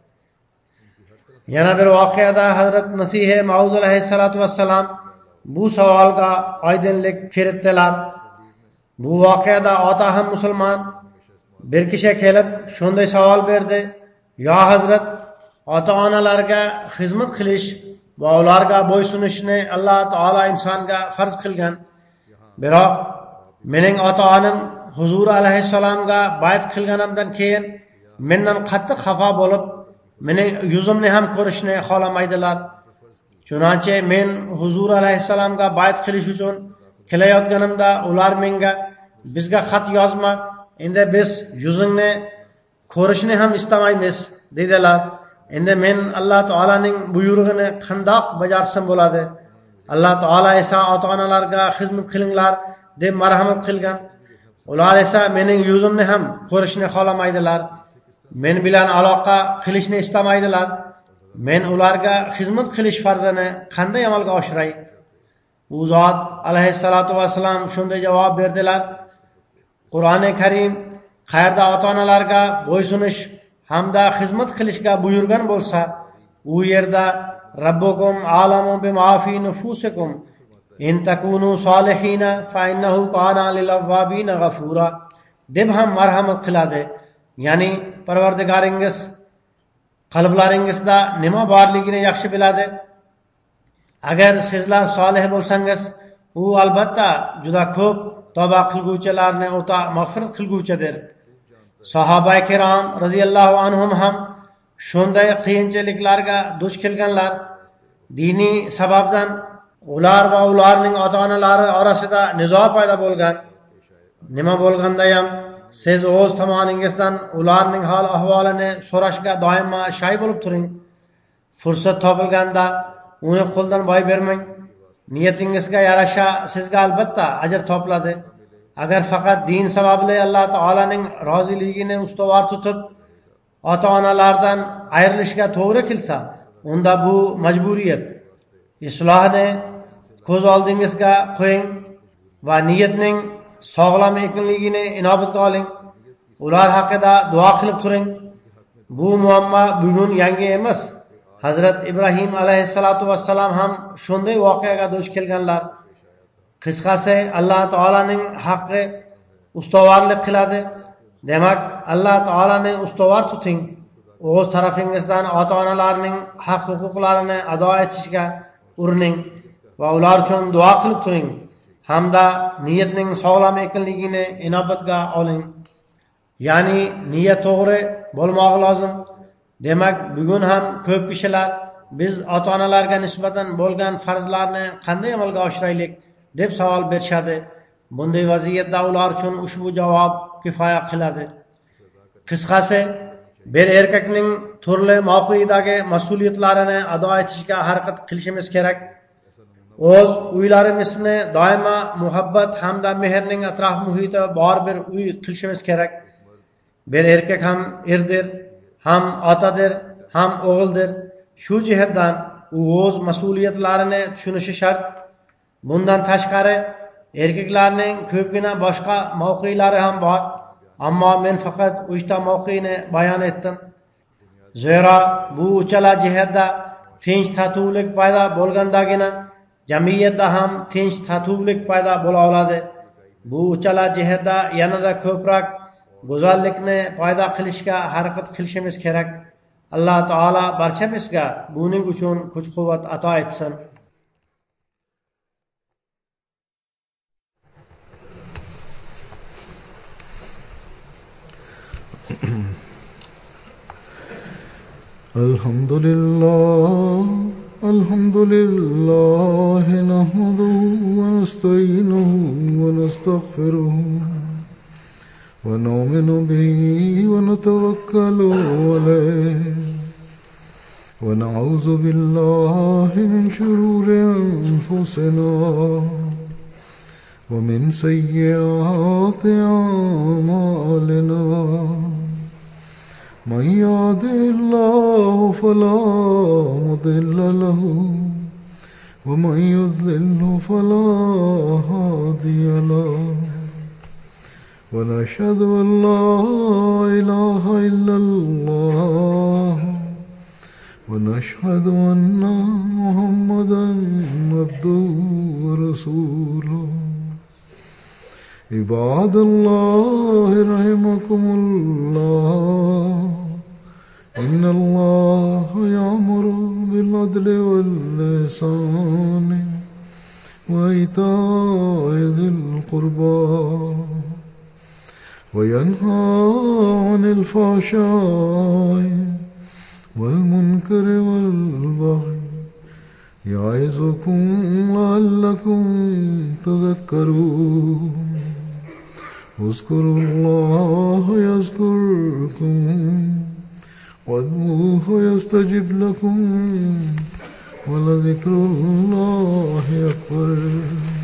Yana bir voqeada Hazrat Masih Maud alayhissalatu vassalam bu savolga oydinlik kiritdilar. Bu voqeada ota ham musulmon bir kishi kelib shunday savol berdi: "Ya Hazrat, ota-onalarga xizmat qilish va ularga bo'ysunishni Alloh taolo insonga farz qilgan. Biroq mening ota-onam Huzur alayhissalomga bayt qilganimdan keyin mendan qattiq xafa bo'lib, mening yuzimni ham ko'rishni xohlamaydilar. Chunonchi men Huzur alayhissalomga bayt qilish uchun kelayotganimda ular menga bizga xat yozma, endi biz yuzingni ko'rishni ham istamaymiz dedilar. Endi men Alloh taolaning buyrug'ini qandoq bajarsam bo'ladi? Alloh taolo esa ota-onalarga xizmat qilinglar deb marhamat qilgan. Ular esa mening yuzimni ham ko'rishni xohlamaydilar. Men bilan aloqa qilishni istamaydilar. men ularga xizmat qilish farzini qanday amalga oshiray? U zot alayhissalatu vassalam shunday javob berdilar: Qur'oni Karim qayerda ota-onalarga bo'ysunish hamda xizmat qilishga buyurgan bo'lsa, u yerda Rabbukum a'lamu bima fi nufusikum in takunu solihina fa innahu kana lil awwabina ghafura deb ham marhamat qiladi. Ya'ni Parvardigoringiz qalblaringizda nima borligini yaxshi biladi. Agar sizlar solih bo'lsangiz, u albatta juda ko'p tavba qilguvchilarni o'ta mag'firat qilguvchidir. Sahoba-i kirom radhiyallohu anhum ham shunday qiyinchiliklarga duch kelganlar. Diniy sababdan ular va ularning ota-onalari orasida nizo paydo bo'lgan. Nima bo'lganda ham siz o'z tomoningizdan ularning hol ahvolini so'rashga doimo shay bo'lib turing. Fursat topilganda uni qo'ldan boy bermang. Niyatingizga yarasha sizga albatta ajr topiladi. Agar faqat din sababli Alloh taolaning roziligini ustuvor tutib ota-onalardan ayrilishga to'g'ri kelsa, unda bu majburiyat. Islohni ko'z oldingizga qo'ying va niyatning sog'lom ekanligini inobatga oling. Ular haqida duo qilib turing. Bu muammo bugun yangi emas. Hazrat Ibrohim alayhissalatu vassalam ham shunday voqeaga duch kelganlar. Qisqasi, Alloh taolaning haqqi ustuvorlik qiladi. Demak, Alloh taolani ustuvor tuting. O'z tarafingizdan ota-onalarning haq-huquqlarini ado etishga urining va ular uchun duo qilib turing. Hamda niyatning sog'lom ekanligini inobatga oling. Ya'ni niyat to'g'ri bo'lmog'i lozim. Demak, bugun ham ko'p kishilar biz ota-onalarga nisbatan bo'lgan farzlarni qanday amalga oshiraylik deb savol berishadi. Bunday vaziyatda ular uchun ushbu javob kifoya qiladi. Qisqasi, bir erkakning turli mavqeidagi mas'uliyatlarini ado etishga harakat qilishimiz kerak. O'z uylarimizni doimo muhabbat hamda mehrning atrof muhiti bor bir uy qilishimiz kerak. Bir erkak ham erdir, ham otadir, ham o'g'ildir. Shu jihatdan u o'z mas'uliyatlarini tushunishi shart. Bundan tashqari erkaklarning ko'pgina boshqa mavqelari ham bor. Ammo men faqat 3 ta mavqeni bayon etdim. Zero bu uchala jihatda tinch tatuvlik paydo bo'lgandagina jamiyatda ham tinch tatuvlik paydo bo'la oladi. Bu uchala jihatda yanada ko'proq go'zallikni paydo qilishga harakat qilishimiz kerak. Alloh taolo barchamizga buning uchun kuch-quvvat ato etsin. Alhamdulillah nahmaduhu wa nasta'inuhu wa nastaghfiruhu wa nu'minu bihi wa natawakkalu alayhi wa na'udzu billahi min shururi anfusina wa min sayyiati a'malina. من يهده الله فلا مضل له ومن يضلل فلا هادي له ونشهد أن لا إله إلا الله ونشهد أن محمدا عبده ورسوله. عباد الله رحمكم الله إن الله يأمر بالعدل والإحسان وإيتاء ذي القربى وينهى عن الفحشاء والمنكر والبغي يعظكم لعلكم تذكرون. اذكروا الله يذكركم وادعوه يستجب لكم ولذكر الله أكبر.